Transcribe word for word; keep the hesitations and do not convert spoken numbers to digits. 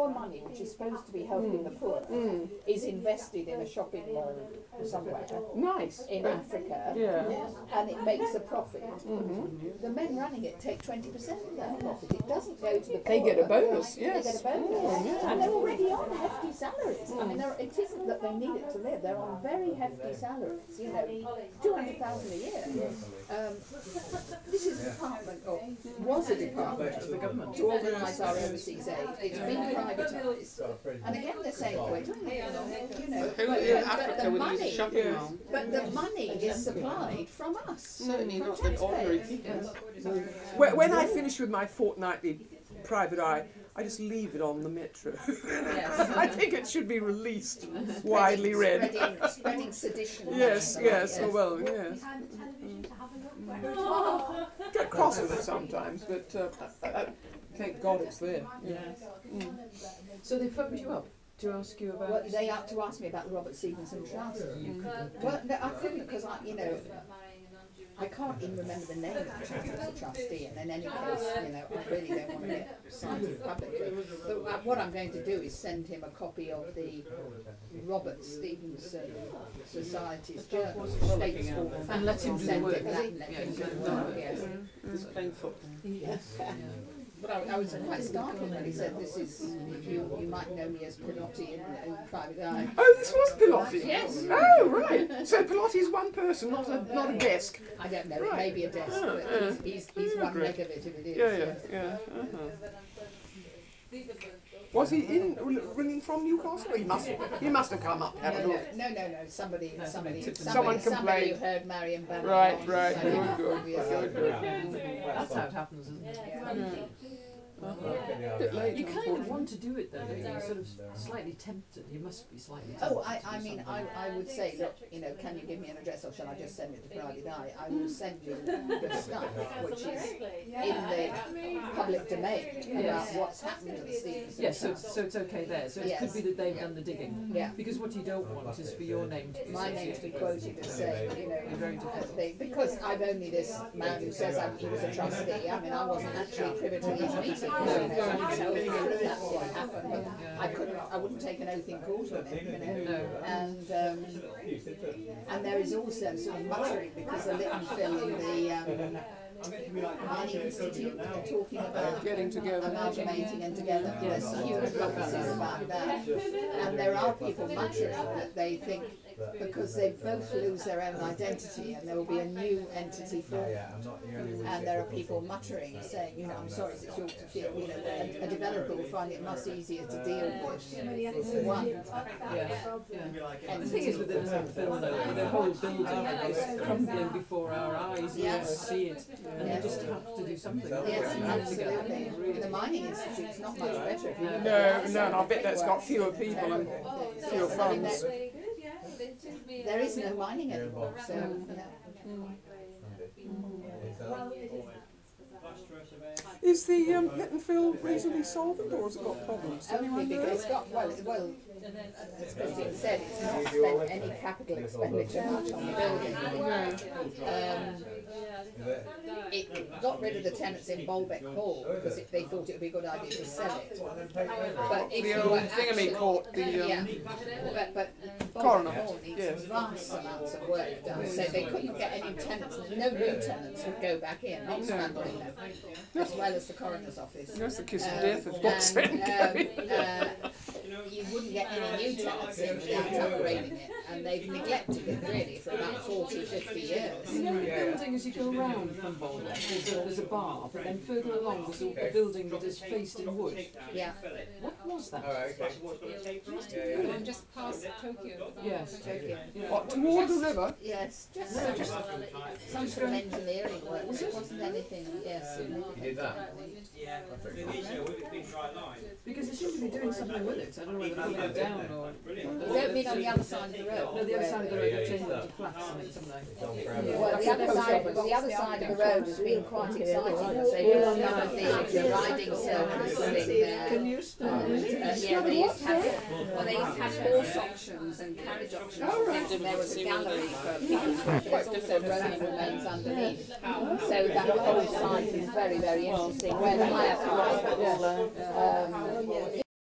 our money, which is supposed to be helping mm. the poor, mm. is invested in a shopping mall somewhere. Nice. In but, Africa. Yeah. And it makes a profit. Mm-hmm. The men running it take twenty percent of that profit. It doesn't go to the poor. They get a bonus, yes. They get a bonus. Mm, yeah. And they're already on hefty salaries. Mm. I mean, it isn't that they need it to live. They're on very hefty salaries, you know, two hundred thousand dollars a year. Um, this is a department, or was a department of the government to organise our overseas aid. It's been privatised. And again, they're saying, wait, you know, Who but, in but Africa the would money, use a shopping mall? But the money is supplied from us. Certainly from not the ordinary people. Yes. When, when I finish with my fortnightly private eye, I just leave it on the metro. Yes. I think it should be released, widely read. Spreading, spreading sedition. Yes, yes, yes. oh, well, yes. Get cross with it sometimes, but uh, uh, thank God it's there. Yes. Mm. So they phoned you up to ask you about... Well, they had to ask me about the Robert Stevenson Trust. You couldn't. Well, no, I couldn't because I, you know, I can't even remember the name of the chap who was a trustee, and in any case, you know, I really don't want to get cited publicly. But what I'm going to do is send him a copy of the Robert Stevenson Society's journal, States Hall of And let him do the send work. him that and let him do the work, yes. It's painful. Yes. But I, I was quite startled when he said, "This is you. You might know me as Pilotti in, in Private Eye." Oh, this was Pilotti? Yes. Oh, right. So Pilotti's one person, not a, not a desk. I don't know. Right. It may be a desk, Oh, but yeah. he's, he's, he's Oh, one great. leg of it if it is. Yeah, yeah, yes. yeah. Uh-huh. Was he in ringing from Newcastle? He must. He must have come up. No, Haven't no, he? no, no, no. Somebody, somebody, somebody, Someone somebody complained. who heard Marion Bannon. Right, on, right. so Good, good, obviously. good, good. That's how it happens, isn't it? Yeah. Yeah. Uh-huh. A bit late, You kind of unfortunately. want to do it though, you're sort of slightly tempted. You must be slightly tempted. Oh, I, to I do mean, I, something. I would say, look, you know, can you give me an address or shall I just send it to Private Eye? I will send you the stuff which is in the public domain about Yes. what's happened to the Stevenson Yes, so, Trust. so it's okay there. So it Yes. could be that they've done the digging. Yeah. Because what you don't want is for your name to be My name to be associated. quoted as saying, you know, Very uh, they, because I've only this man who says I, he was a trustee. I mean, I wasn't actually privy to these meetings. You know, I tell you that's what happened. But I couldn't, I wouldn't take an oath in court on him, you know. No. And um, and there is also sort of muttering because the Lytton Phil and the um, Mining Institute are talking about Getting together. amalgamating and together. Yes. There's huge conferences about that. And there are people muttering that they think because they both lose their own identity and there will be a new entity formed. And there are people muttering, saying, you know, I'm sorry, it's your to feel, you know, a, a developer will find it much easier to deal with one. Yeah. Yeah. The thing is with the Lytton Phil though, the whole building is crumbling before our eyes. You Yes. don't see it. And Yes. you just have to do something. Yes, You have to get absolutely. The Mining Institute's not much better. If you look at No, that. no, and I bet that's got fewer people and fewer Yes, I mean, funds. there, there is no mining anymore, so yeah. Is the um, Lytton Phil reasonably solvent, or has it got problems? Only Anyone know? because it's got, well, well, as Christine said, it's not spent any capital expenditure much on the building. Um, it got rid of the tenants in Bolbeck Hall because it, they thought it would be a good idea to sell it. But if The you old were thingamy actually, court, the um, yeah, but, but Coroner, Bolbeck Hall needs yes. vast amounts of work done, so they couldn't get any tenants, no new tenants would go back in, not scrambling them, as well as the coroner's office. that's the kiss of Um, death of what's and, saying. um, uh, you wouldn't get any new tenants in without upgrading it, and they've neglected it really for about forty, fifty years. You know the building as you go round from Bolbeck, there's a, there's a bar, but then further along there's a, a building that is faced in wood. Yeah. What was that? I'm just past Tokyo. Yes. Tokyo. What, toward the river? Yes, just some, some sort of engineering work. It wasn't anything, yes. You did that? Because they seem to be doing something with it. I don't know whether they're pulling it down or... You don't mean on the other side of the road? No, the other side of the road, they're changing it to flats and it's something. Well, the other side, the other side of the road has been quite exciting because they've discovered the, the riding circus thing there. Can you start? And, uh, yeah, they used to have, well, they used to have horse auctions and carriage auctions, and there was a gallery for people. There's also Roman remains underneath. So that whole site is very, very interesting. Where the Hyatt Hospital um,